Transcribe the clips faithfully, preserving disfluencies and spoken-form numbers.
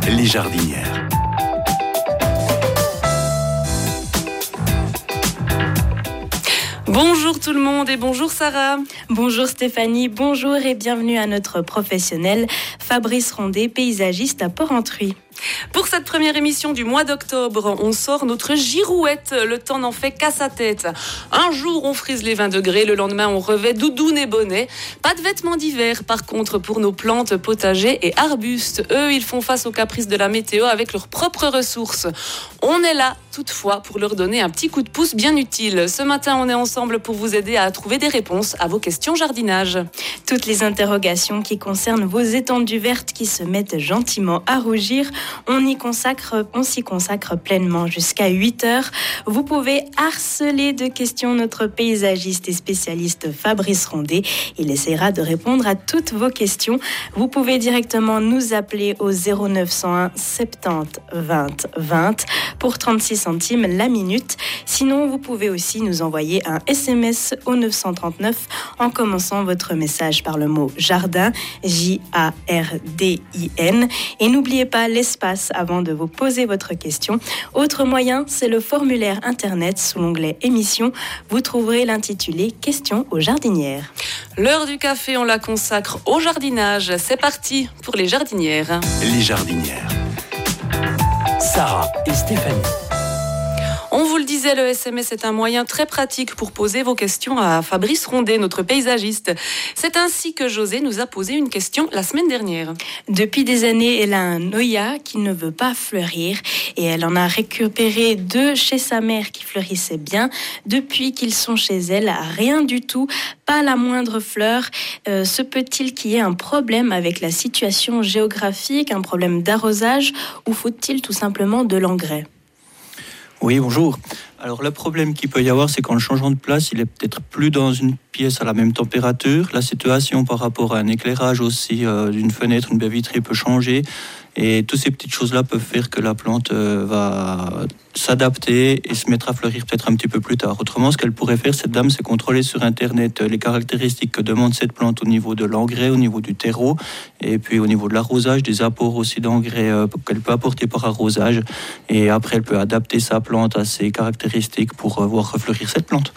Les jardinières. Bonjour tout le monde et bonjour Sarah. Bonjour Stéphanie, bonjour et bienvenue à notre professionnel Fabrice Rondet, paysagiste à Porrentruy. Pour cette première émission du mois d'octobre, on sort notre girouette. Le temps n'en fait qu'à sa tête. Un jour, on frise les vingt degrés. Le lendemain, on revêt doudoune et bonnet. Pas de vêtements d'hiver, par contre, pour nos plantes, potagers et arbustes. Eux, ils font face aux caprices de la météo avec leurs propres ressources. On est là, toutefois, pour leur donner un petit coup de pouce bien utile. Ce matin, on est ensemble pour vous aider à trouver des réponses à vos questions jardinage. Toutes les interrogations qui concernent vos étendues vertes qui se mettent gentiment à rougir, On y consacre, on s'y consacre pleinement jusqu'à huit heures. Vous pouvez harceler de questions notre paysagiste et spécialiste Fabrice Rondet. Il essaiera de répondre à toutes vos questions. Vous pouvez directement nous appeler au zéro neuf cent un soixante-dix vingt vingt pour trente-six centimes la minute. Sinon, vous pouvez aussi nous envoyer un S M S au neuf cent trente-neuf en commençant votre message par le mot jardin, J A R D I N. Et n'oubliez pas l'espace avant de vous poser votre question. Autre moyen, c'est le formulaire internet sous l'onglet émission. Vous trouverez l'intitulé Questions aux jardinières. L'heure du café, on la consacre au jardinage. C'est parti pour les jardinières. Les jardinières. Sarah et Stéphanie. On vous le disait, le S M S est un moyen très pratique pour poser vos questions à Fabrice Rondet, notre paysagiste. C'est ainsi que José nous a posé une question la semaine dernière. Depuis des années, elle a un Noya qui ne veut pas fleurir et elle en a récupéré deux chez sa mère qui fleurissaient bien. Depuis qu'ils sont chez elle, rien du tout, pas la moindre fleur. Euh, se peut-il qu'il y ait un problème avec la situation géographique, un problème d'arrosage ou faut-il tout simplement de l'engrais ? Oui, bonjour. Alors le problème qu'il peut y avoir, c'est qu'en le changeant de place, il est peut-être plus dans une pièce à la même température. La situation par rapport à un éclairage aussi euh, d'une fenêtre, une baie vitrée peut changer. Et toutes ces petites choses-là peuvent faire que la plante euh, va s'adapter et se mettre à fleurir peut-être un petit peu plus tard. Autrement, ce qu'elle pourrait faire, cette dame, c'est contrôler sur Internet les caractéristiques que demande cette plante au niveau de l'engrais, au niveau du terreau, et puis au niveau de l'arrosage, des apports aussi d'engrais euh, qu'elle peut apporter par arrosage. Et après, elle peut adapter sa plante à ses caractéristiques pour euh, voir refleurir cette plante.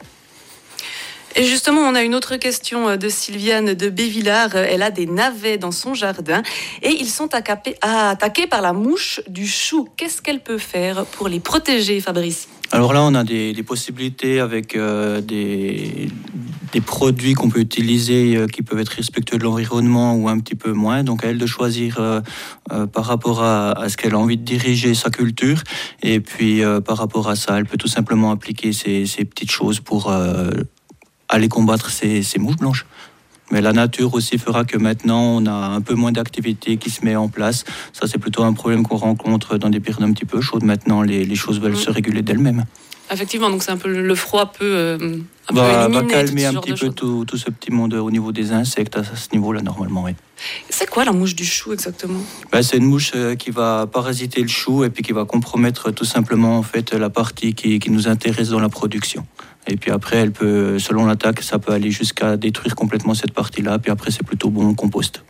Et justement, on a une autre question de Sylviane de Bévillard. Elle a des navets dans son jardin et ils sont attaqués par la mouche du chou. Qu'est-ce qu'elle peut faire pour les protéger, Fabrice ? Alors là, on a des, des possibilités avec euh, des, des produits qu'on peut utiliser euh, qui peuvent être respectueux de l'environnement ou un petit peu moins. Donc à elle de choisir euh, euh, par rapport à, à ce qu'elle a envie de diriger sa culture. Et puis euh, par rapport à ça, elle peut tout simplement appliquer ces, ces petites choses pour euh, aller combattre ces, ces mouches blanches. Mais la nature aussi fera que maintenant, on a un peu moins d'activité qui se met en place. Ça, c'est plutôt un problème qu'on rencontre dans des périodes un petit peu chaudes. Maintenant, les, les choses veulent mmh. se réguler d'elles-mêmes. Effectivement, donc c'est un peu le froid peut euh, un bah, peu va calmer un ce petit peu tout, tout ce petit monde au niveau des insectes à ce niveau-là, normalement, oui. C'est quoi la mouche du chou exactement ? bah, C'est une mouche euh, qui va parasiter le chou et puis qui va compromettre tout simplement en fait, la partie qui, qui nous intéresse dans la production. Et puis après, elle peut, selon l'attaque, ça peut aller jusqu'à détruire complètement cette partie-là. Puis après, c'est plutôt bon compost.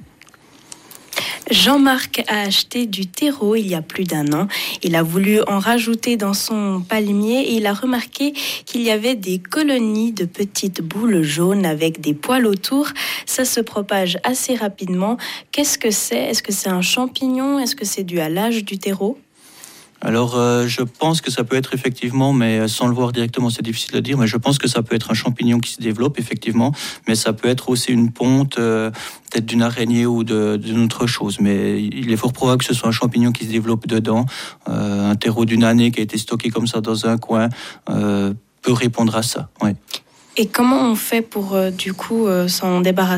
Jean-Marc a acheté du terreau il y a plus d'un an. Il a voulu en rajouter dans son palmier et il a remarqué qu'il y avait des colonies de petites boules jaunes avec des poils autour. Ça se propage assez rapidement. Qu'est-ce que c'est ? Est-ce que c'est un champignon ? Est-ce que c'est dû à l'âge du terreau ? Alors, euh, je pense que ça peut être effectivement, mais sans le voir directement, c'est difficile à dire, mais je pense que ça peut être un champignon qui se développe, effectivement, mais ça peut être aussi une ponte, euh, peut-être d'une araignée ou de, d'une autre chose. Mais il est fort probable que ce soit un champignon qui se développe dedans. Euh, un terreau d'une année qui a été stocké comme ça dans un coin euh, peut répondre à ça, oui. Et comment on fait pour, euh, du coup, euh, s'en débarrasser ?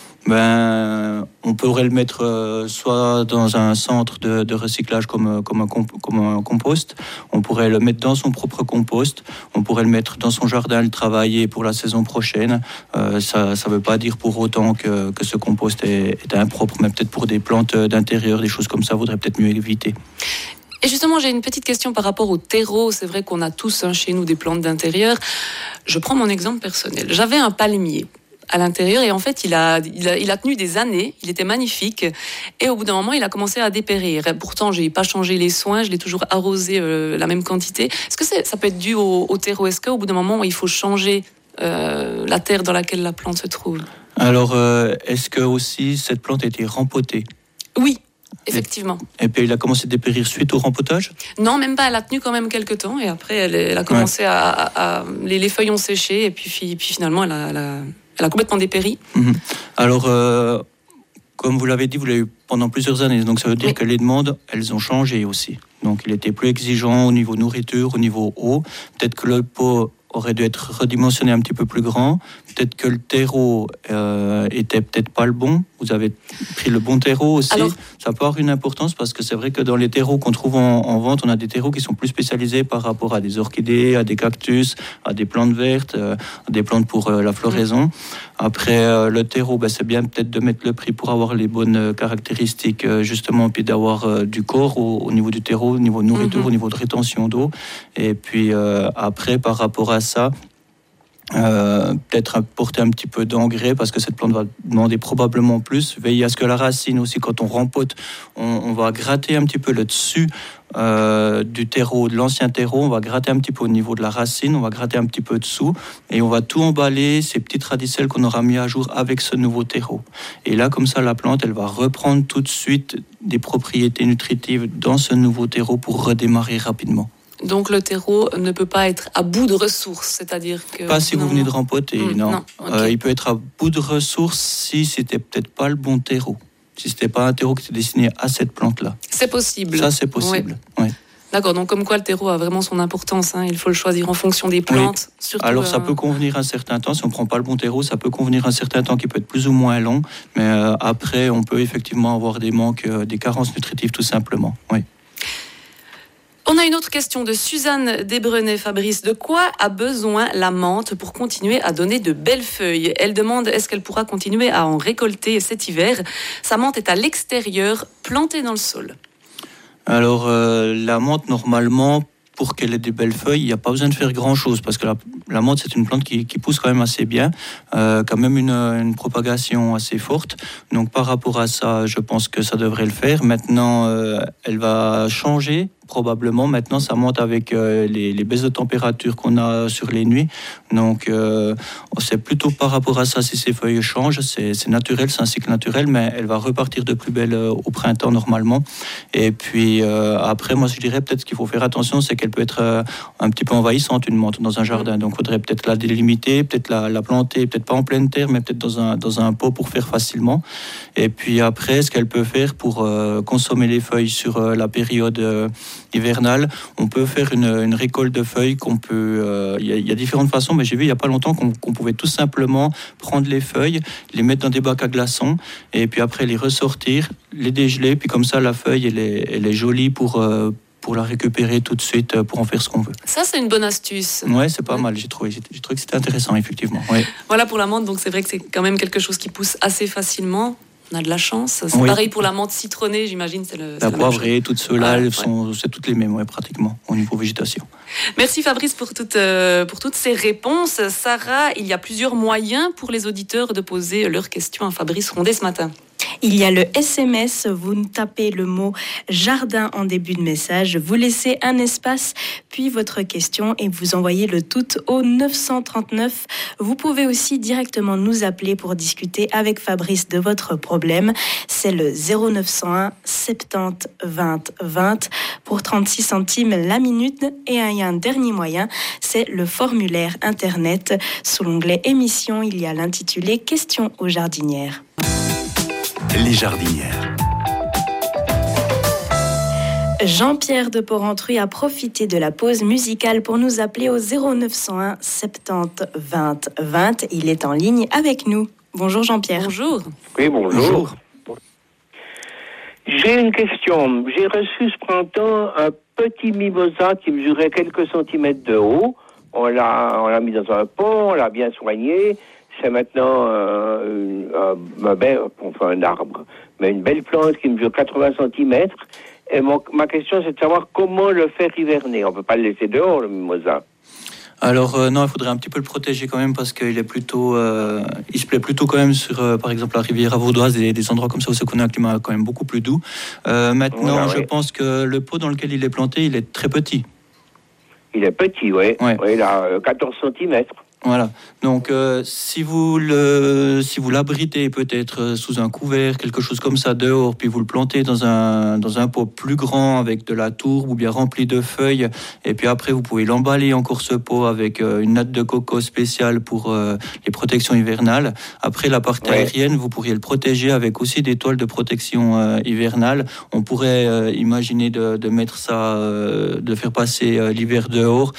Ben, on pourrait le mettre euh, soit dans un centre de, de recyclage comme, comme, un comp- comme un compost, on pourrait le mettre dans son propre compost, on pourrait le mettre dans son jardin, le travailler pour la saison prochaine. Euh, ça ne veut pas dire pour autant que, que ce compost est, est impropre, mais peut-être pour des plantes d'intérieur, des choses comme ça, il vaudrait peut-être mieux éviter. Et justement, j'ai une petite question par rapport au terreau. C'est vrai qu'on a tous hein, chez nous des plantes d'intérieur. Je prends mon exemple personnel. J'avais un palmier. à l'intérieur. Et en fait, il a, il a, il a tenu des années. Il était magnifique. Et au bout d'un moment, il a commencé à dépérir. Pourtant, j'ai pas changé les soins. Je l'ai toujours arrosé euh, la même quantité. Est-ce que c'est, ça peut être dû au, au terreau? Est-ce qu'au bout d'un moment, il faut changer euh, la terre dans laquelle la plante se trouve? Alors, euh, est-ce que aussi cette plante a été rempotée? Oui. Effectivement. Et, et puis il a commencé à dépérir suite au rempotage? Non, même pas. Elle a tenu quand même quelques temps et après elle, elle a commencé ouais. à, à, à les, les feuilles ont séché et puis, puis finalement elle a, elle a, elle a complètement dépéri. Mmh. Alors, euh, comme vous l'avez dit, vous l'avez eu pendant plusieurs années, donc ça veut dire oui. que les demandes, elles ont changé aussi. Donc il était plus exigeant au niveau nourriture, au niveau eau. Peut-être que le pot aurait dû être redimensionné un petit peu plus grand. Peut-être que le terreau euh, était peut-être pas le bon. Vous avez pris le bon terreau aussi. Alors, ça peut avoir une importance parce que c'est vrai que dans les terreaux qu'on trouve en, en vente, on a des terreaux qui sont plus spécialisés par rapport à des orchidées, à des cactus, à des plantes vertes, euh, à des plantes pour euh, la floraison. Mmh. Après, euh, le terreau, ben, c'est bien peut-être de mettre le prix pour avoir les bonnes euh, caractéristiques, euh, justement, puis d'avoir euh, du corps au, au niveau du terreau, au niveau de nourriture, mmh. au niveau de rétention d'eau. Et puis euh, après, par rapport à ça, Euh, peut-être apporter un petit peu d'engrais parce que cette plante va demander probablement plus. Veiller à ce que la racine aussi, quand on rempote, on, on va gratter un petit peu le dessus euh, du terreau, de l'ancien terreau, on va gratter un petit peu au niveau de la racine, on va gratter un petit peu dessous et on va tout emballer, ces petites radicelles qu'on aura mis à jour avec ce nouveau terreau. Et là, comme ça, la plante, elle va reprendre tout de suite des propriétés nutritives dans ce nouveau terreau pour redémarrer rapidement. Donc le terreau ne peut pas être à bout de ressources, c'est-à-dire que... Pas si non, vous venez de rempoter, mmh, non. non okay. euh, il peut être à bout de ressources si c'était peut-être pas le bon terreau. Si c'était pas un terreau qui était destiné à cette plante-là. C'est possible. Ça, c'est possible, oui. oui. D'accord, donc comme quoi le terreau a vraiment son importance, hein. Il faut le choisir en fonction des plantes. Oui. Surtout, Alors ça euh... peut convenir un certain temps, si on ne prend pas le bon terreau, ça peut convenir un certain temps qui peut être plus ou moins long, mais euh, après on peut effectivement avoir des manques, euh, des carences nutritives tout simplement, oui. On a une autre question de Suzanne Desbrenay-Fabrice. De quoi a besoin la menthe pour continuer à donner de belles feuilles? Elle demande est-ce qu'elle pourra continuer à en récolter cet hiver? Sa menthe est à l'extérieur, plantée dans le sol. Alors, euh, la menthe, normalement, pour qu'elle ait des belles feuilles, il n'y a pas besoin de faire grand-chose, parce que la, la menthe, c'est une plante qui, qui pousse quand même assez bien, euh, quand même une, une propagation assez forte. Donc, par rapport à ça, je pense que ça devrait le faire. Maintenant, euh, elle va changer. Probablement, maintenant, ça monte avec euh, les, les baisses de température qu'on a sur les nuits. Donc, euh, c'est plutôt par rapport à ça, si ces feuilles changent, c'est, c'est naturel, c'est un cycle naturel, mais elle va repartir de plus belle euh, au printemps, normalement. Et puis, euh, après, moi, je dirais peut-être ce qu'il faut faire attention, c'est qu'elle peut être euh, un petit peu envahissante, une menthe, dans un jardin. Donc, il faudrait peut-être la délimiter, peut-être la, la planter, peut-être pas en pleine terre, mais peut-être dans un, dans un pot pour faire facilement. Et puis, après, ce qu'elle peut faire pour euh, consommer les feuilles sur euh, la période... Euh, hivernale, on peut faire une, une récolte de feuilles qu'on peut... Il euh, y, y a différentes façons, mais j'ai vu il n'y a pas longtemps qu'on, qu'on pouvait tout simplement prendre les feuilles, les mettre dans des bacs à glaçons, et puis après les ressortir, les dégeler, puis comme ça la feuille, elle est, elle est jolie pour... Euh, pour la récupérer tout de suite, pour en faire ce qu'on veut. Ça, c'est une bonne astuce. Ouais, c'est pas ouais. mal, j'ai trouvé. J'ai, j'ai trouvé que c'était intéressant, effectivement. Ouais. Voilà pour la menthe, donc c'est vrai que c'est quand même quelque chose qui pousse assez facilement. On a de la chance. C'est oui. pareil pour la menthe citronnée, j'imagine. C'est le, la c'est poivrée, toutes ceux-là, ouais, sont, ouais. c'est toutes les mêmes, ouais, pratiquement, au niveau végétation. Merci Fabrice pour, toute, euh, pour toutes ces réponses. Sarah, il y a plusieurs moyens pour les auditeurs de poser leurs questions à Fabrice Rondet ce matin. Il y a le S M S, vous tapez le mot jardin en début de message, vous laissez un espace, puis votre question et vous envoyez le tout au neuf cent trente-neuf. Vous pouvez aussi directement nous appeler pour discuter avec Fabrice de votre problème. C'est le zéro neuf cent un soixante-dix vingt vingt pour trente-six centimes la minute. Et il y a un dernier moyen, c'est le formulaire internet. Sous l'onglet émission, il y a l'intitulé Questions aux jardinières. Les jardinières. Jean-Pierre de Porrentruy a profité de la pause musicale pour nous appeler au zéro neuf cent un soixante-dix vingt vingt. Il est en ligne avec nous. Bonjour Jean-Pierre. Bonjour. Oui, bonjour. bonjour. J'ai une question. J'ai reçu ce printemps un petit mimosa qui mesurait quelques centimètres de haut. On l'a, on l'a mis dans un pot, on l'a bien soigné. C'est maintenant euh, un, un, bel, enfin un arbre, mais une belle plante qui mesure quatre-vingts centimètres. Et mon, ma question, c'est de savoir comment le faire hiverner. On ne peut pas le laisser dehors, le mimosa. Alors euh, non, il faudrait un petit peu le protéger quand même parce qu'il est plutôt, euh, il se plaît plutôt quand même sur, euh, par exemple, la rivière Vaudoise et des endroits comme ça où c'est qu'on a un climat quand même beaucoup plus doux. Euh, maintenant, Ouais, je ouais. pense que le pot dans lequel il est planté, il est très petit. Il est petit, oui. Ouais. Ouais, il a euh, quatorze centimètres. Voilà. Donc, euh, si vous le, si vous l'abritez peut-être euh, sous un couvert, quelque chose comme ça dehors, puis vous le plantez dans un dans un pot plus grand avec de la tourbe ou bien rempli de feuilles, et puis après vous pouvez l'emballer encore ce pot avec euh, une natte de coco spéciale pour euh, les protections hivernales. Après la partie Ouais. aérienne, vous pourriez le protéger avec aussi des toiles de protection euh, hivernale. On pourrait euh, imaginer de, de mettre ça, euh, de faire passer euh, l'hiver dehors,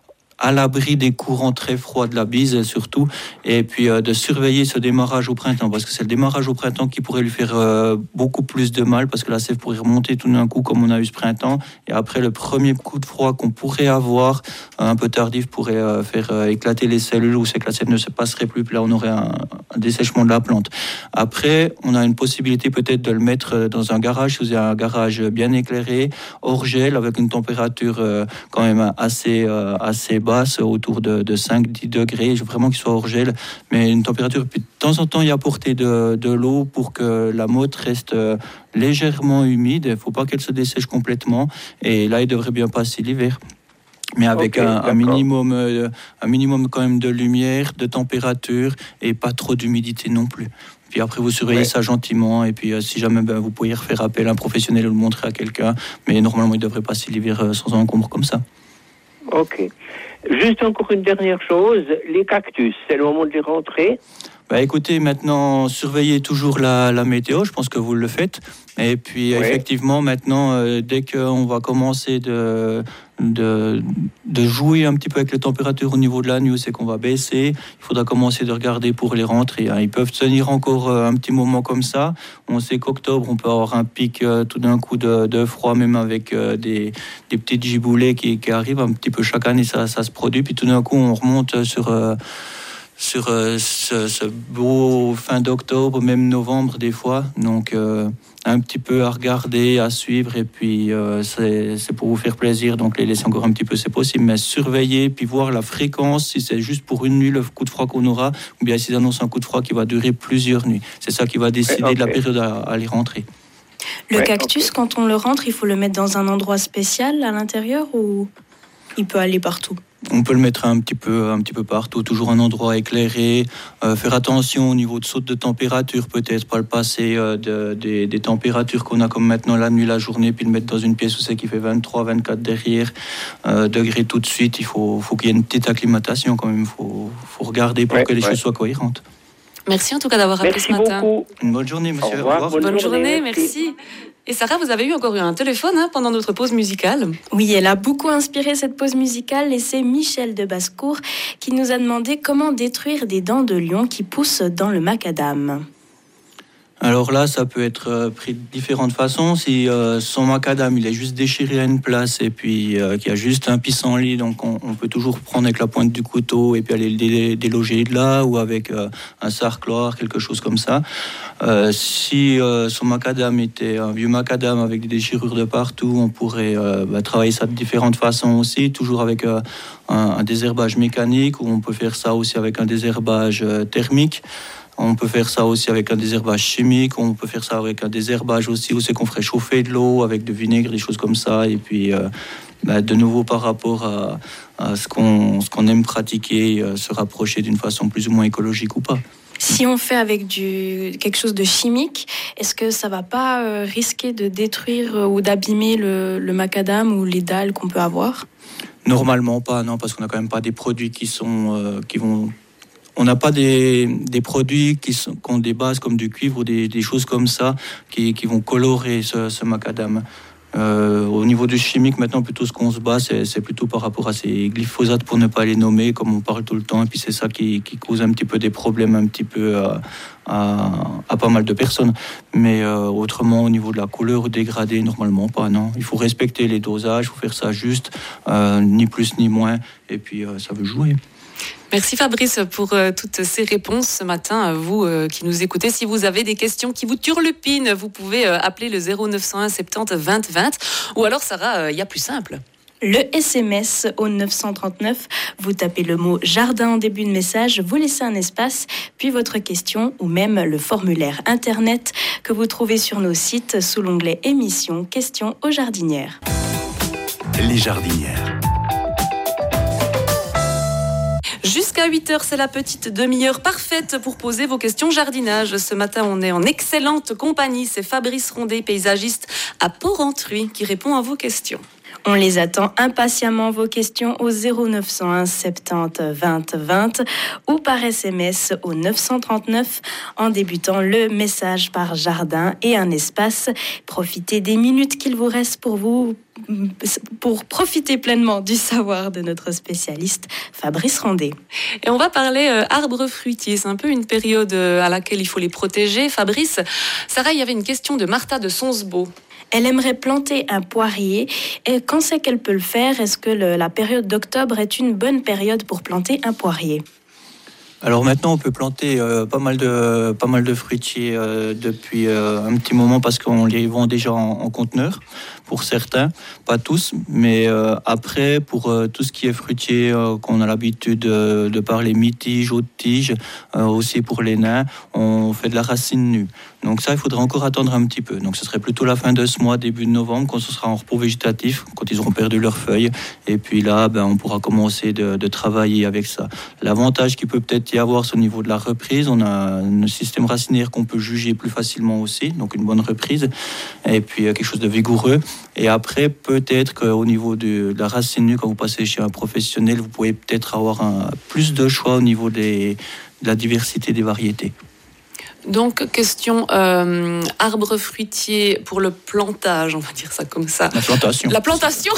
à l'abri des courants très froids de la bise surtout, et puis euh, de surveiller ce démarrage au printemps, parce que c'est le démarrage au printemps qui pourrait lui faire euh, beaucoup plus de mal, parce que la sève pourrait remonter tout d'un coup comme on a eu ce printemps, et après le premier coup de froid qu'on pourrait avoir, euh, un peu tardif, pourrait euh, faire euh, éclater les cellules, où c'est que la sève ne se passerait plus, puis là on aurait un, un dessèchement de la plante. Après, on a une possibilité peut-être de le mettre dans un garage, si vous avez un garage bien éclairé, hors gel, avec une température euh, quand même assez, euh, assez basse, autour de, de cinq à dix degrés, vraiment qu'il soit hors gel, mais une température, puis de temps en temps y apporter de, de l'eau pour que la motte reste euh, légèrement humide. Il ne faut pas qu'elle se dessèche complètement, et là il devrait bien passer l'hiver. Mais avec Ok, un, un d'accord. minimum, euh, un minimum quand même de lumière, de température, et pas trop d'humidité non plus. Puis après, vous surveillez Ouais. ça gentiment, et puis euh, si jamais ben, vous pouvez refaire appel à un professionnel ou le montrer à quelqu'un, mais normalement il devrait passer l'hiver euh, sans encombre comme ça. Ok. Juste encore une dernière chose, les cactus, c'est le moment de les rentrer. Bah écoutez, maintenant, surveillez toujours la, la météo, je pense que vous le faites. Et puis, Ouais. effectivement, maintenant, euh, dès qu'on va commencer de, de, de jouer un petit peu avec les températures au niveau de la nuit, c'est qu'on va baisser, il faudra commencer de regarder pour les rentrées. Hein. Ils peuvent tenir encore euh, un petit moment comme ça. On sait qu'octobre, on peut avoir un pic euh, tout d'un coup de, de froid, même avec euh, des, des petites giboulées qui, qui arrivent un petit peu chaque année, ça, ça se produit. Puis tout d'un coup, on remonte sur... Euh, sur euh, ce, ce beau fin d'octobre, même novembre des fois. Donc euh, un petit peu à regarder, à suivre, et puis euh, c'est, c'est pour vous faire plaisir, donc les laisser encore un petit peu, c'est possible, mais surveiller, puis voir la fréquence, si c'est juste pour une nuit le coup de froid qu'on aura, ou bien s'ils annoncent un coup de froid qui va durer plusieurs nuits. C'est ça qui va décider Okay. de la période à, à les rentrer. Le Ouais, cactus, ok. quand on le rentre, il faut le mettre dans un endroit spécial à l'intérieur ou il peut aller partout? On peut le mettre un petit peu, un petit peu partout, toujours un endroit éclairé. Euh, faire attention au niveau de saute de température, peut-être pas le passer euh, de, des, des températures qu'on a comme maintenant la nuit, la journée, puis le mettre dans une pièce où c'est qui fait vingt-trois, vingt-quatre derrière euh, degrés tout de suite. Il faut, faut qu'il y ait une petite acclimatation quand même. Il faut, faut regarder pour Ouais, que les ouais. choses soient cohérentes. Merci en tout cas d'avoir appelé Merci ce matin. beaucoup. Une bonne journée, monsieur. Au revoir, bonne Bonne journée, journée, merci. Et Sarah, vous avez eu encore eu un téléphone hein, pendant notre pause musicale. Oui, elle a beaucoup inspiré cette pause musicale et c'est Michel de Basse-Cour qui nous a demandé comment détruire des dents de lion qui poussent dans le macadam. Alors là, ça peut être euh, pris de différentes façons. Si euh, son macadam, il est juste déchiré à une place et puis euh, qu'il y a juste un pissenlit, donc on, on peut toujours prendre avec la pointe du couteau et puis aller le dé- déloger de là, ou avec euh, un sarcloir, quelque chose comme ça. Euh, si euh, son macadam était un vieux macadam avec des déchirures de partout, on pourrait euh, bah, travailler ça de différentes façons aussi, toujours avec euh, un, un désherbage mécanique, ou on peut faire ça aussi avec un désherbage euh, thermique. On peut faire ça aussi avec un désherbage chimique, on peut faire ça avec un désherbage aussi où c'est qu'on ferait chauffer de l'eau avec du vinaigre, des choses comme ça. Et puis, euh, bah, de nouveau, par rapport à, à ce, qu'on, ce qu'on aime pratiquer, euh, se rapprocher d'une façon plus ou moins écologique ou pas. Si on fait avec du, quelque chose de chimique, est-ce que ça va pas euh, risquer de détruire euh, ou d'abîmer le, le macadam ou les dalles qu'on peut avoir? Normalement pas, non, parce qu'on n'a quand même pas des produits qui sont, euh, qui vont... On n'a pas des, des produits qui, sont, qui ont des bases comme du cuivre ou des, des choses comme ça qui, qui vont colorer ce, ce macadam. Euh, au niveau du chimique, maintenant, plutôt ce qu'on se bat, c'est, c'est plutôt par rapport à ces glyphosates, pour ne pas les nommer, comme on parle tout le temps. Et puis c'est ça qui, qui cause un petit peu des problèmes, un petit peu à, à, à pas mal de personnes. Mais euh, autrement, au niveau de la couleur ou dégradé, normalement pas, non. Il faut respecter les dosages, il faut faire ça juste, euh, ni plus ni moins. Et puis euh, ça veut jouer. Merci Fabrice pour euh, toutes ces réponses ce matin. Vous euh, qui nous écoutez, si vous avez des questions qui vous turlupinent, vous pouvez euh, appeler le zéro neuf cent un soixante-dix vingt vingt. Ou alors Sarah, il euh, y a plus simple. Le S M S au neuf cent trente-neuf, vous tapez le mot jardin en début de message, vous laissez un espace, puis votre question ou même le formulaire internet que vous trouvez sur nos sites sous l'onglet émissions, questions aux jardinières. Les jardinières. Jusqu'à huit heures, c'est la petite demi-heure parfaite pour poser vos questions jardinage. Ce matin, on est en excellente compagnie. C'est Fabrice Rondet, paysagiste à Porrentruy, qui répond à vos questions. On les attend impatiemment, vos questions au zéro neuf cent un soixante-dix vingt vingt ou par S M S au neuf cent trente-neuf en débutant le message par jardin et un espace. Profitez des minutes qu'il vous reste pour vous, pour profiter pleinement du savoir de notre spécialiste Fabrice Rondet. Et on va parler euh, arbres fruitiers. C'est un peu une période euh, à laquelle il faut les protéger. Fabrice, Sarah, il y avait une question de Martha de Sonsbeau. Elle aimerait planter un poirier. Et quand c'est qu'elle peut le faire? Est-ce que le, la période d'octobre est une bonne période pour planter un poirier? Alors maintenant, on peut planter euh, pas mal de pas mal de fruitiers euh, depuis euh, un petit moment parce qu'on les vend déjà en, en conteneur pour certains, pas tous, mais euh, après pour euh, tout ce qui est fruitier euh, qu'on a l'habitude de, de parler mi-tige, haute tige, euh, aussi pour les nains, on fait de la racine nue. Donc ça, il faudrait encore attendre un petit peu. Donc ce serait plutôt la fin de ce mois, début de novembre, quand ce sera en repos végétatif, quand ils auront perdu leurs feuilles. Et puis là, ben, on pourra commencer de, de travailler avec ça. L'avantage qui peut peut-être y avoir, c'est au niveau de la reprise. On a un système racinaire qu'on peut juger plus facilement aussi, donc une bonne reprise. Et puis quelque chose de vigoureux. Et après, peut-être qu'au niveau de, de la racine nue, quand vous passez chez un professionnel, vous pouvez peut-être avoir un, plus de choix au niveau des, de la diversité des variétés. Donc, question euh, arbre fruitier pour le plantage, on va dire ça comme ça. La plantation. La plantation.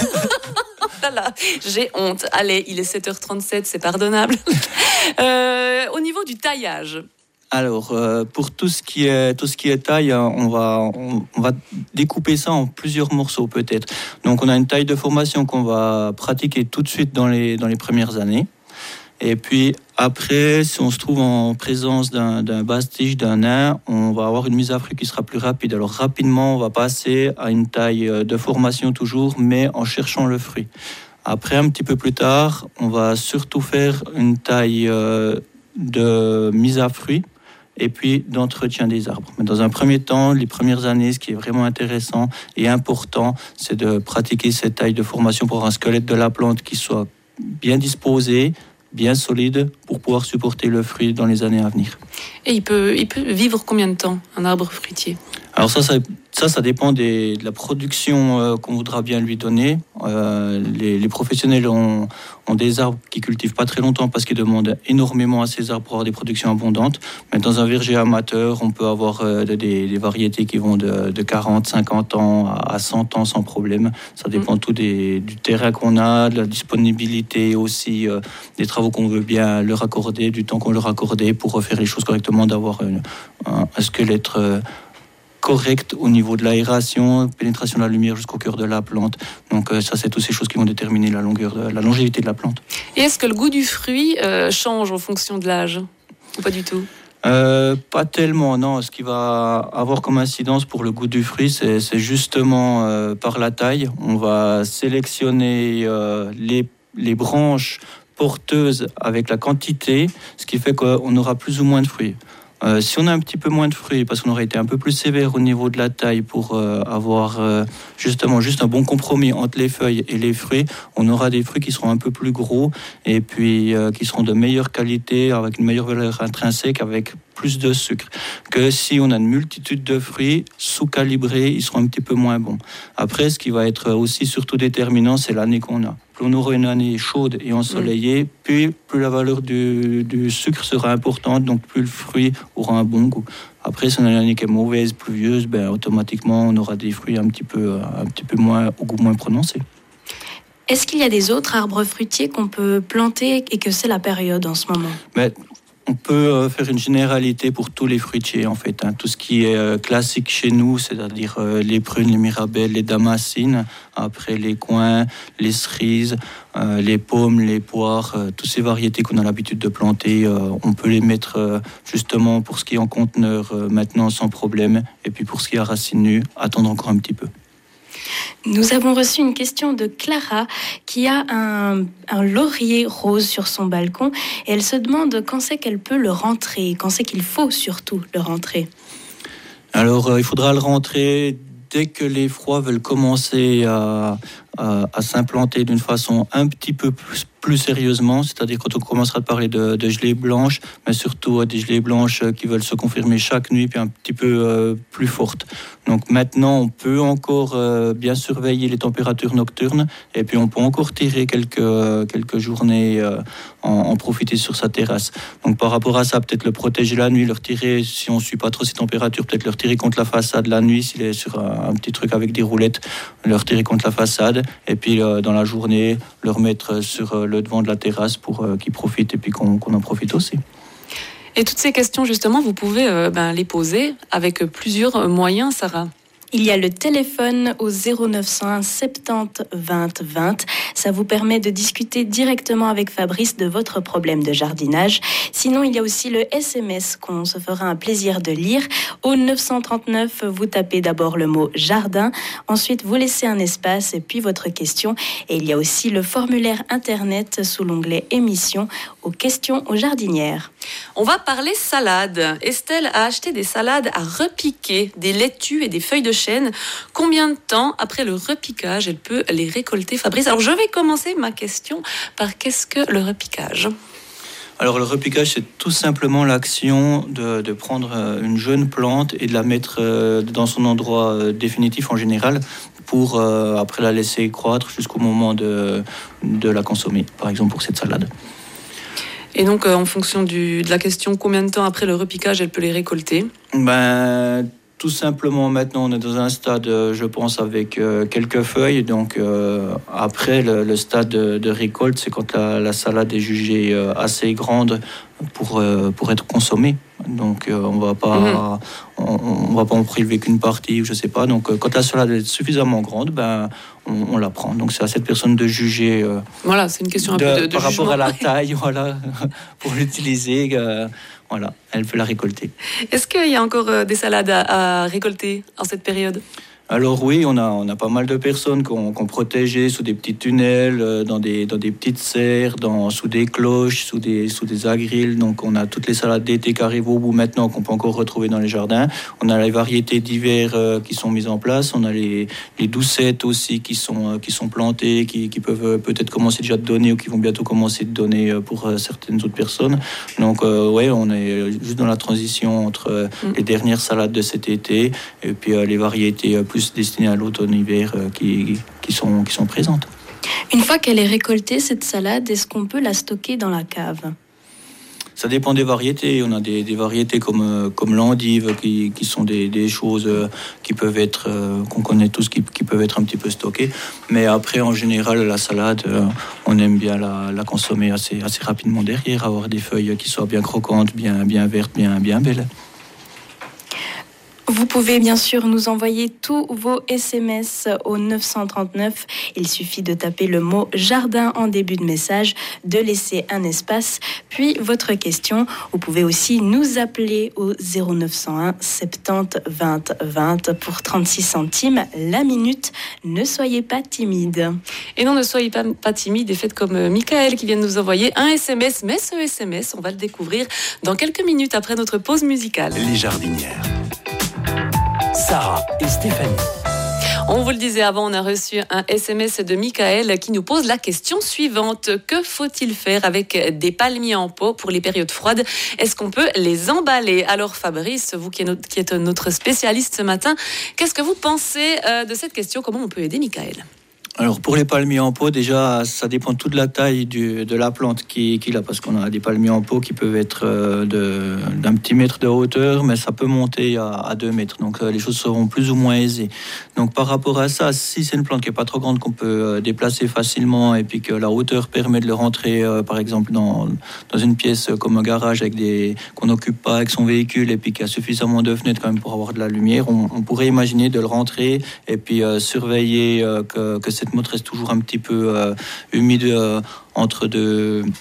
Voilà, j'ai honte. Allez, il est sept heures trente-sept, c'est pardonnable. Euh, au niveau du taillage. Alors, euh, pour tout ce qui est tout ce qui est taille, on va on, on va découper ça en plusieurs morceaux peut-être. Donc, on a une taille de formation qu'on va pratiquer tout de suite dans les dans les premières années. Et puis après, si on se trouve en présence d'un, d'un basse-tige, d'un nain, on va avoir une mise à fruit qui sera plus rapide. Alors rapidement, on va passer à une taille de formation toujours, mais en cherchant le fruit. Après, un petit peu plus tard, on va surtout faire une taille de mise à fruit et puis d'entretien des arbres. Mais dans un premier temps, les premières années, ce qui est vraiment intéressant et important, c'est de pratiquer cette taille de formation pour avoir un squelette de la plante qui soit bien disposé, bien solide pour pouvoir supporter le fruit dans les années à venir. Et il peut, il peut vivre combien de temps, un arbre fruitier ? Alors ça, ça, ça, ça dépend des, de la production euh, qu'on voudra bien lui donner. Euh, les, les professionnels ont, ont des arbres qui cultivent pas très longtemps parce qu'ils demandent énormément à ces arbres pour avoir des productions abondantes. Mais dans un verger amateur, on peut avoir euh, des, des variétés qui vont de, de quarante, cinquante ans à cent ans sans problème. Ça dépend mmh. tout des, du terrain qu'on a, de la disponibilité aussi, euh, des travaux qu'on veut bien leur accorder, du temps qu'on leur accorde pour faire les choses correctement, d'avoir une, un, un squelette euh, correct au niveau de l'aération, pénétration de la lumière jusqu'au cœur de la plante. Donc euh, ça, c'est toutes ces choses qui vont déterminer la longueur, de, la longévité de la plante. Et est-ce que le goût du fruit euh, change en fonction de l'âge ou pas du tout ? Euh, pas tellement, non. Ce qui va avoir comme incidence pour le goût du fruit, c'est, c'est justement euh, par la taille. On va sélectionner euh, les, les branches porteuses avec la quantité, ce qui fait qu'on aura plus ou moins de fruits. Euh, si on a un petit peu moins de fruits, parce qu'on aurait été un peu plus sévère au niveau de la taille pour euh, avoir euh, justement juste un bon compromis entre les feuilles et les fruits, on aura des fruits qui seront un peu plus gros et puis euh, qui seront de meilleure qualité, avec une meilleure valeur intrinsèque, avec plus de sucre. Que si on a une multitude de fruits sous-calibrés, ils seront un petit peu moins bons. Après, ce qui va être aussi surtout déterminant, c'est l'année qu'on a. Plus on aura une année chaude et ensoleillée, puis plus la valeur du, du sucre sera importante, donc plus le fruit aura un bon goût. Après, si on a une année qui est mauvaise, pluvieuse, ben, automatiquement, on aura des fruits un petit peu, un petit peu moins, au goût moins prononcé. Est-ce qu'il y a des autres arbres fruitiers qu'on peut planter et que c'est la période en ce moment ? Ben, on peut faire une généralité pour tous les fruitiers, en fait. Hein. Tout ce qui est classique chez nous, c'est-à-dire les prunes, les mirabelles, les damascines, après les coings, les cerises, euh, les pommes, les poires, euh, toutes ces variétés qu'on a l'habitude de planter, euh, on peut les mettre euh, justement pour ce qui est en conteneur euh, maintenant sans problème. Et puis pour ce qui est à racines nues, attendre encore un petit peu. Nous avons reçu une question de Clara qui a un, un laurier rose sur son balcon et elle se demande quand c'est qu'elle peut le rentrer, quand c'est qu'il faut surtout le rentrer. Alors euh, il faudra le rentrer dès que les froids veulent commencer à, à, à s'implanter d'une façon un petit peu plus, plus sérieusement, c'est-à-dire quand on commencera à parler de, de gelées blanches, mais surtout des gelées blanches qui veulent se confirmer chaque nuit, puis un petit peu euh, plus fortes. Donc maintenant, on peut encore euh, bien surveiller les températures nocturnes, et puis on peut encore tirer quelques, euh, quelques journées, euh, en, en profiter sur sa terrasse. Donc par rapport à ça, peut-être le protéger la nuit, le retirer, si on ne suit pas trop ces températures, peut-être le retirer contre la façade la nuit, s'il est sur un, un petit truc avec des roulettes, le retirer contre la façade, et puis euh, dans la journée, le remettre sur euh, le devant de la terrasse pour euh, qu'il profite et puis qu'on, qu'on en profite aussi. Et toutes ces questions, justement, vous pouvez euh, ben, les poser avec plusieurs moyens, Sarah. Il y a le téléphone au zéro neuf cent un soixante-dix vingt vingt. Ça vous permet de discuter directement avec Fabrice de votre problème de jardinage. Sinon, il y a aussi le S M S qu'on se fera un plaisir de lire. Au neuf cent trente-neuf, vous tapez d'abord le mot jardin. Ensuite, vous laissez un espace et puis votre question. Et il y a aussi le formulaire internet sous l'onglet émission aux questions aux jardinières. On va parler salade. Estelle a acheté des salades à repiquer, des laitues et des feuilles de chêne. Combien de temps après le repiquage elle peut les récolter, Fabrice? Alors je vais commencer ma question par qu'est-ce que le repiquage? Alors le repiquage, c'est tout simplement l'action de, de prendre une jeune plante et de la mettre dans son endroit définitif en général pour euh, après la laisser croître jusqu'au moment de, de la consommer, par exemple pour cette salade. Et donc, euh, en fonction du, de la question, combien de temps après le repiquage elle peut les récolter? Ben, tout simplement, maintenant, on est dans un stade, je pense, avec euh, quelques feuilles. Donc, euh, après, le, le stade de, de récolte, c'est quand la, la salade est jugée euh, assez grande pour, euh, pour être consommée. Donc, euh, on va pas, mmh. on, on va pas en prélever qu'une partie, je sais pas. Donc, euh, quand la salade est suffisamment grande, ben, on, on la prend. Donc, c'est à cette personne de juger. Euh, voilà, c'est une question un de, peu de, de par jugement. rapport à la taille, voilà, pour l'utiliser. Euh, voilà, elle peut la récolter. Est-ce qu'il y a encore euh, des salades à, à récolter en cette période? Alors oui, on a, on a pas mal de personnes qu'on, qu'on protégeait sous des petits tunnels, euh, dans, des, dans des petites serres, dans, sous des cloches, sous des, sous des agrilles. Donc on a toutes les salades d'été qui arrivent au bout maintenant, qu'on peut encore retrouver dans les jardins. On a les variétés d'hiver euh, qui sont mises en place. On a les, les doucettes aussi qui sont, euh, qui sont plantées, qui, qui peuvent euh, peut-être commencer déjà de donner ou qui vont bientôt commencer de donner euh, pour euh, certaines autres personnes. Donc euh, ouais, on est juste dans la transition entre euh, mmh. les dernières salades de cet été et puis euh, les variétés euh, plus destinées à l'automne-hiver euh, qui, qui, sont, qui sont présentes. Une fois qu'elle est récoltée, cette salade, est-ce qu'on peut la stocker dans la cave? Ça dépend des variétés. On a des, des variétés comme, comme l'endive qui, qui sont des, des choses qui peuvent être, euh, qu'on connaît tous, qui, qui peuvent être un petit peu stockées. Mais après, en général, la salade, euh, on aime bien la, la consommer assez, assez rapidement derrière, avoir des feuilles qui soient bien croquantes, bien, bien vertes, bien, bien belles. Vous pouvez bien sûr nous envoyer tous vos S M S au neuf cent trente-neuf. Il suffit de taper le mot jardin en début de message, de laisser un espace, puis votre question. Vous pouvez aussi nous appeler au zéro neuf cent un soixante-dix vingt vingt pour trente-six centimes la minute. Ne soyez pas timide. Et non, ne soyez pas, pas timide et faites comme Michael qui vient de nous envoyer un S M S. Mais ce S M S, on va le découvrir dans quelques minutes après notre pause musicale. Les jardinières. Sarah et Stéphanie. On vous le disait avant, on a reçu un S M S de Michael qui nous pose la question suivante. Que faut-il faire avec des palmiers en pot pour les périodes froides? Est-ce qu'on peut les emballer? Alors Fabrice, vous qui êtes notre spécialiste ce matin, qu'est-ce que vous pensez de cette question? Comment on peut aider Michael? Alors pour les palmiers en pot, déjà, ça dépend toute de la taille du, de la plante qu'il qui a, parce qu'on a des palmiers en pot qui peuvent être de, d'un petit mètre de hauteur, mais ça peut monter à, à deux mètres. Donc les choses seront plus ou moins aisées. Donc par rapport à ça, si c'est une plante qui n'est pas trop grande, qu'on peut déplacer facilement et puis que la hauteur permet de le rentrer, euh, par exemple, dans, dans une pièce comme un garage avec des, qu'on n'occupe pas avec son véhicule et puis qu'il y a suffisamment de fenêtres quand même pour avoir de la lumière, on, on pourrait imaginer de le rentrer et puis euh, surveiller euh, que, que cette motte reste toujours un petit peu euh, humide euh, entre deux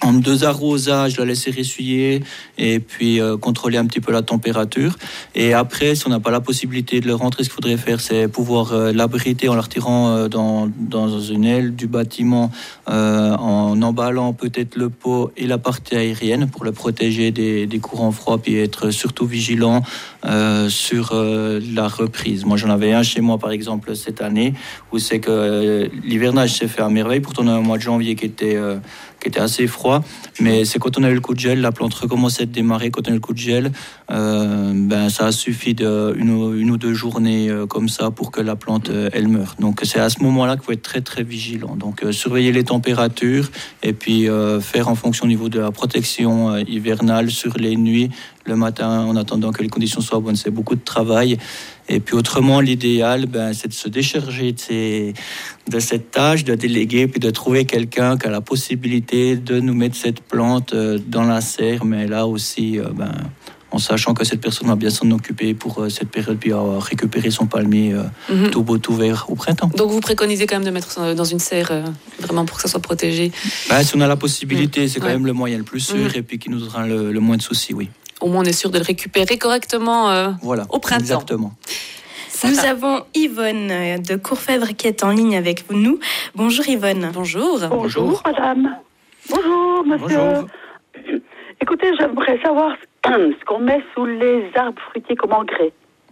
En deux arrosages, la laisser essuyer et puis euh, contrôler un petit peu la température. Et après, si on n'a pas la possibilité de le rentrer, ce qu'il faudrait faire, c'est pouvoir euh, l'abriter en la retirant euh, dans, dans une aile du bâtiment, euh, en emballant peut-être le pot et la partie aérienne pour le protéger des, des courants froids, puis être surtout vigilant euh, sur euh, la reprise. Moi, j'en avais un chez moi, par exemple, cette année, où c'est que euh, l'hivernage s'est fait à merveille. Pourtant, on a un mois de janvier qui était... Euh, qui était assez froid, mais c'est quand on a eu le coup de gel, la plante recommençait à démarrer. Quand on a eu le coup de gel, euh, ben, ça a suffi de une, une ou deux journées euh, comme ça pour que la plante, euh, elle meure. Donc c'est à ce moment-là qu'il faut être très très vigilant. Donc euh, surveiller les températures et puis euh, faire en fonction au niveau de la protection euh, hivernale sur les nuits, le matin, en attendant que les conditions soient bonnes. C'est beaucoup de travail. Et puis autrement, l'idéal, ben, c'est de se décharger de, ces, de cette tâche, de déléguer, puis de trouver quelqu'un qui a la possibilité de nous mettre cette plante euh, dans la serre, mais là aussi, euh, ben, en sachant que cette personne va bien s'en occuper pour euh, cette période, puis euh, récupérer son palmier euh, mm-hmm. tout beau, tout vert au printemps. Donc vous préconisez quand même de mettre dans une serre, euh, vraiment pour que ça soit protégé? Ben, si on a la possibilité, mmh. c'est quand ouais. même le moyen le plus sûr, mmh. et puis qui nous donnera le, le moins de soucis, oui. Au moins, on est sûr de le récupérer correctement euh, voilà, au printemps. Exactement. Nous avons Yvonne de Courfèvre qui est en ligne avec nous. Bonjour Yvonne. Bonjour. Bonjour, Bonjour madame. Bonjour monsieur. Bonjour. Écoutez, j'aimerais savoir ce qu'on met sous les arbres fruitiers comme engrais.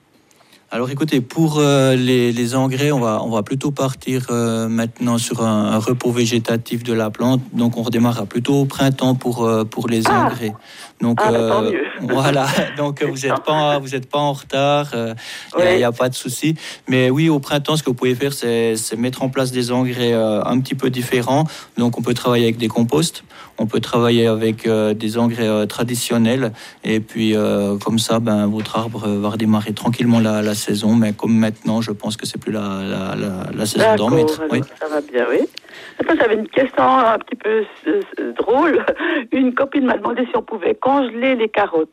Alors écoutez, pour euh, les, les engrais, on va, on va plutôt partir euh, maintenant sur un, un repos végétatif de la plante. Donc on redémarrera plutôt au printemps pour, euh, pour les ah. engrais. Donc ah, euh, voilà, donc vous n'êtes pas, vous êtes pas en retard, il euh, n'y a, a pas de souci. Mais oui, au printemps, ce que vous pouvez faire, c'est, c'est mettre en place des engrais euh, un petit peu différents. Donc on peut travailler avec des composts, on peut travailler avec euh, des engrais euh, traditionnels. Et puis euh, comme ça, ben, votre arbre va redémarrer tranquillement la, la saison. Mais comme maintenant, je pense que c'est plus la, la, la, la saison D'accord, d'en mettre. Oui. Ça va bien, oui. Après, j'avais une question un petit peu euh, drôle. Une copine m'a demandé si on pouvait congeler les carottes.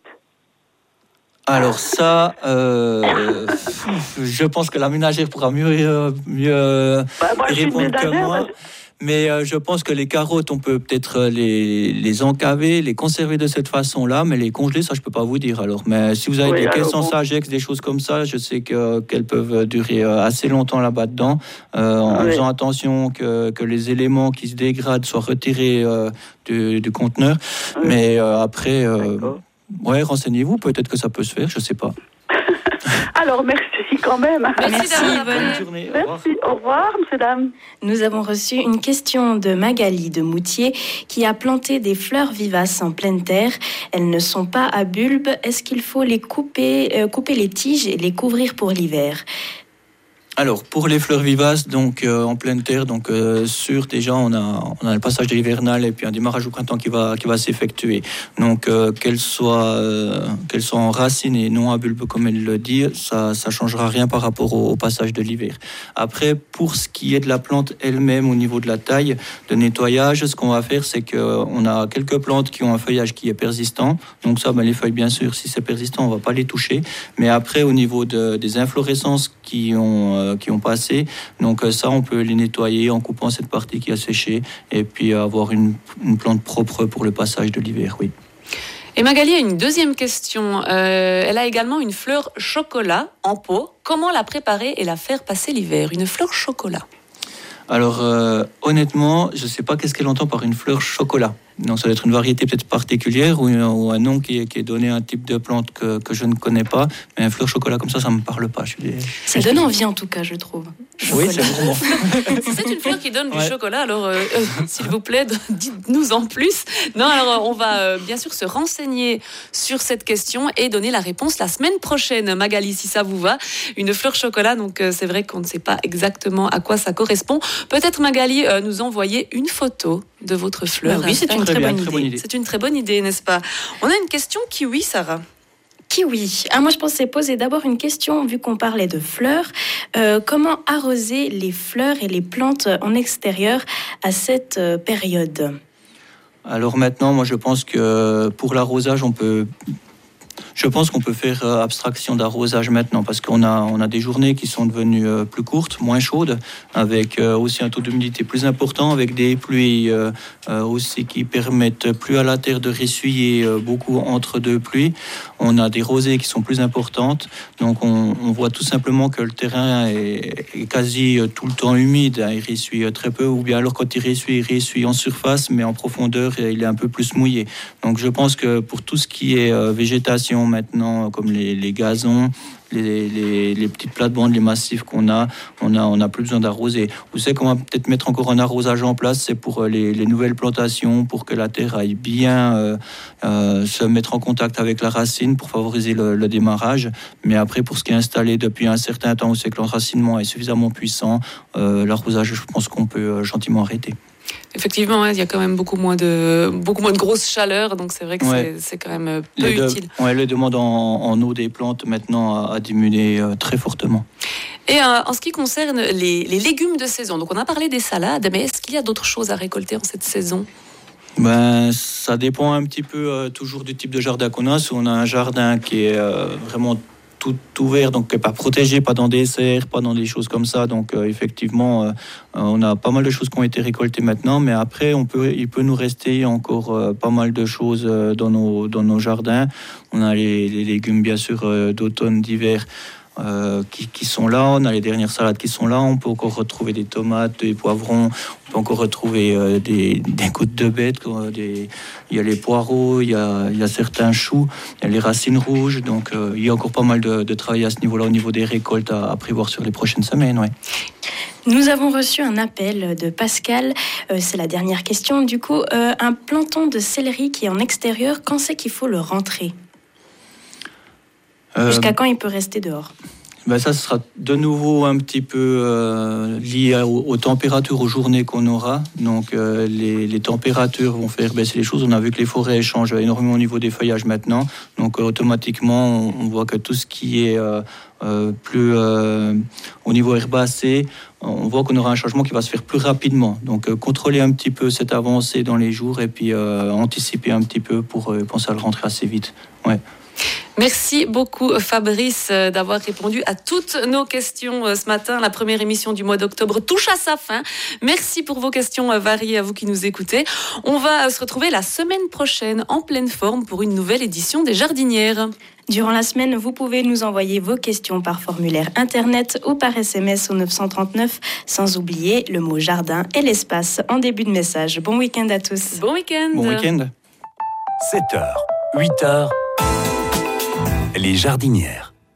Alors ça, euh, je pense que la ménagère pourra mieux, mieux bah, moi, répondre que moi. Je... Mais euh, je pense que les carottes, on peut peut-être les, les encaver, les conserver de cette façon-là, mais les congeler, ça, je ne peux pas vous dire. Alors, mais si vous avez oui, des caisses en Sagex, des choses comme ça, je sais que, qu'elles peuvent durer assez longtemps là-bas dedans, euh, en oui. faisant attention que, que les éléments qui se dégradent soient retirés euh, du, du conteneur. Oui. Mais euh, après, euh, ouais, renseignez-vous, peut-être que ça peut se faire, je ne sais pas. Alors, merci quand même. Merci, merci bonne journée. Merci, au revoir, monsieur, dame. Nous avons reçu une question de Magali de Moutier qui a planté des fleurs vivaces en pleine terre. Elles ne sont pas à bulbes. Est-ce qu'il faut les couper, euh, couper les tiges et les couvrir pour l'hiver ? Alors, pour les fleurs vivaces, donc euh, en pleine terre, donc euh, sûr, déjà, on a, on a le passage de l'hivernal et puis un démarrage au printemps qui va, qui va s'effectuer. Donc, euh, qu'elles soient, euh, qu'elles soient en racines et non à bulbe, comme elle le dit, ça, ça changera rien par rapport au, au passage de l'hiver. Après, pour ce qui est de la plante elle-même, au niveau de la taille de nettoyage, ce qu'on va faire, c'est qu'on a quelques plantes qui ont un feuillage qui est persistant. Donc ça, ben, les feuilles, bien sûr, si c'est persistant, on ne va pas les toucher. Mais après, au niveau de, des inflorescences qui ont euh, qui ont passé. Donc ça, on peut les nettoyer en coupant cette partie qui a séché et puis avoir une, une plante propre pour le passage de l'hiver, oui. Et Magali a une deuxième question. Euh, elle a également une fleur chocolat en pot. Comment la préparer et la faire passer l'hiver ? Une fleur chocolat. Alors, euh, honnêtement, je ne sais pas qu'est-ce qu'elle entend par une fleur chocolat. Donc, ça doit être une variété peut-être particulière ou, une, ou un nom qui est, qui est donné à un type de plante que, que je ne connais pas. Mais une fleur chocolat comme ça, ça ne me parle pas. Je suis des... Ça donne envie en tout cas, je trouve. Oui, c'est vraiment. Si c'est une fleur qui donne ouais. du chocolat, alors euh, euh, s'il vous plaît, dites-nous en plus. Non, alors on va euh, bien sûr se renseigner sur cette question et donner la réponse la semaine prochaine. Magali, si ça vous va, une fleur chocolat, donc euh, c'est vrai qu'on ne sait pas exactement à quoi ça correspond. Peut-être Magali euh, nous envoyer une photo de votre fleur. Bah oui, c'est une très, très, bonne, très bonne idée. C'est une très bonne idée, n'est-ce pas ? On a une question kiwi, Sarah. Kiwi. Ah, moi, je pensais poser d'abord une question, vu qu'on parlait de fleurs. Euh, comment arroser les fleurs et les plantes en extérieur à cette euh, période ? Alors maintenant, moi, je pense que pour l'arrosage, on peut... Je pense qu'on peut faire euh, abstraction d'arrosage maintenant parce qu'on a, on a des journées qui sont devenues euh, plus courtes, moins chaudes, avec euh, aussi un taux d'humidité plus important, avec des pluies euh, euh, aussi qui permettent plus à la terre de ressuyer euh, beaucoup entre deux pluies. On a des rosées qui sont plus importantes, donc on, on voit tout simplement que le terrain est, est quasi euh, tout le temps humide, hein, il ressuie euh, très peu, ou bien alors quand il ressuie, il ressuie en surface, mais en profondeur, il est un peu plus mouillé. Donc je pense que pour tout ce qui est euh, végétation maintenant, comme les, les gazons, les, les, les petites plates-bandes, les massifs qu'on a, on a, on n'a plus besoin d'arroser. Vous savez qu'on va peut-être mettre encore un arrosage en place, c'est pour les, les nouvelles plantations, pour que la terre aille bien euh, euh, se mettre en contact avec la racine pour favoriser le, le démarrage. Mais après, pour ce qui est installé depuis un certain temps, où c'est que l'enracinement est suffisamment puissant, euh, l'arrosage, je pense qu'on peut euh, gentiment arrêter. Effectivement, il y a quand même beaucoup moins de, beaucoup moins de grosse chaleur, donc c'est vrai que ouais. c'est, c'est quand même peu les utile. De, ouais, les demandes en, en eau des plantes maintenant a, a diminué euh, très fortement. Et euh, en ce qui concerne les, les légumes de saison, donc on a parlé des salades, mais est-ce qu'il y a d'autres choses à récolter en cette saison ? Ben, ça dépend un petit peu euh, toujours du type de jardin qu'on a. Si on a un jardin qui est euh, vraiment tout ouvert, donc pas protégé, pas dans des serres, pas dans des choses comme ça. Donc euh, effectivement, euh, on a pas mal de choses qui ont été récoltées maintenant, mais après, on peut, il peut nous rester encore euh, pas mal de choses euh, dans nos dans nos jardins. On a les, les légumes bien sûr euh, d'automne, d'hiver. Euh, qui, qui sont là, on a les dernières salades qui sont là, on peut encore retrouver des tomates, des poivrons, on peut encore retrouver euh, des, des gouttes de bête, des, il y a les poireaux, il y a, il y a certains choux, il y a les racines rouges, donc euh, il y a encore pas mal de, de travail à ce niveau-là, au niveau des récoltes à, à prévoir sur les prochaines semaines. Ouais. Nous avons reçu un appel de Pascal, euh, c'est la dernière question, du coup, euh, un planton de céleri qui est en extérieur, quand c'est qu'il faut le rentrer ? Jusqu'à euh, quand il peut rester dehors ? Ben ça, ce sera de nouveau un petit peu euh, lié aux, aux températures, aux journées qu'on aura. Donc euh, les, les températures vont faire baisser les choses. On a vu que les forêts changent énormément au niveau des feuillages maintenant. Donc euh, automatiquement, on, on voit que tout ce qui est euh, euh, plus euh, au niveau herbacé, on voit qu'on aura un changement qui va se faire plus rapidement. Donc euh, contrôler un petit peu cette avancée dans les jours et puis euh, anticiper un petit peu pour euh, penser à le rentrer assez vite. Ouais. Merci beaucoup Fabrice d'avoir répondu à toutes nos questions ce matin. La première émission du mois d'octobre touche à sa fin. Merci pour vos questions variées à vous qui nous écoutez. On va se retrouver la semaine prochaine en pleine forme pour une nouvelle édition des Jardinières. Durant la semaine, vous pouvez nous envoyer vos questions par formulaire internet ou par S M S au neuf cent trente-neuf, sans oublier le mot jardin et l'espace en début de message. Bon week-end à tous. Bon week-end. Bon week-end. sept heures, huit heures. Les Jardinières.